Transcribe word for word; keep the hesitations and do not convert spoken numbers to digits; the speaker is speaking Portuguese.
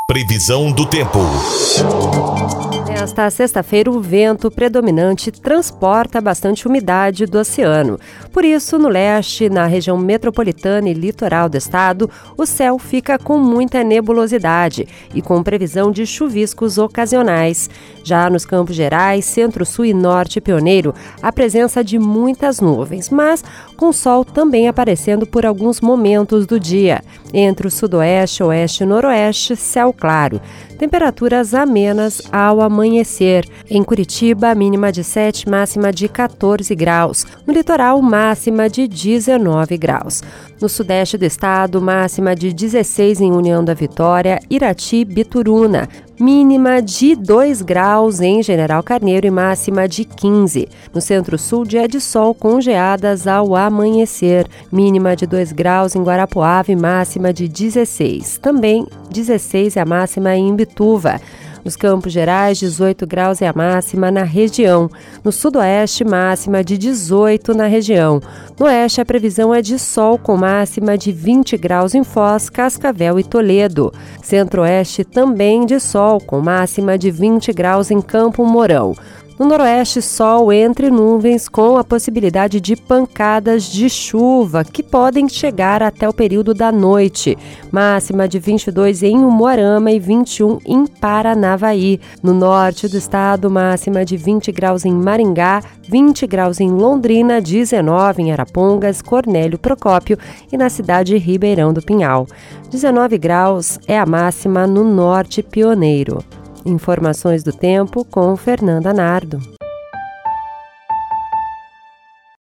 Previsão do tempo. Nesta sexta-feira, o vento predominante transporta bastante umidade do oceano. Por isso, no leste, na região metropolitana e litoral do estado, o céu fica com muita nebulosidade e com previsão de chuviscos ocasionais. Já nos Campos Gerais, centro-sul e norte pioneiro, a presença de muitas nuvens, mas com sol também aparecendo por alguns momentos do dia. Entre o sudoeste, oeste e noroeste, céu claro. Temperaturas amenas ao amanhecer. Em Curitiba, mínima de sete, máxima de catorze graus. No litoral, máxima de dezenove graus. No sudeste do estado, máxima de dezesseis em União da Vitória, Irati, Bituruna. Mínima de dois graus em General Carneiro e máxima de quinze. No centro-sul, dia de sol com geadas ao amanhecer. Mínima de dois graus em Guarapuava e máxima de dezesseis. Também dezesseis é a máxima em Imbituva. Nos Campos Gerais, dezoito graus é a máxima na região. No sudoeste, máxima de dezoito na região. No oeste, a previsão é de sol com máxima de vinte graus em Foz, Cascavel e Toledo. Centro-oeste também de sol com máxima de vinte graus em Campo Mourão. No noroeste, sol entre nuvens com a possibilidade de pancadas de chuva que podem chegar até o período da noite. Máxima de vinte e dois em Umuarama e vinte e um em Paranavaí. No norte do estado, máxima de vinte graus em Maringá, vinte graus em Londrina, dezenove em Arapongas, Cornélio Procópio e na cidade de Ribeirão do Pinhal. dezenove graus é a máxima no norte pioneiro. Informações do tempo com Fernanda Nardo.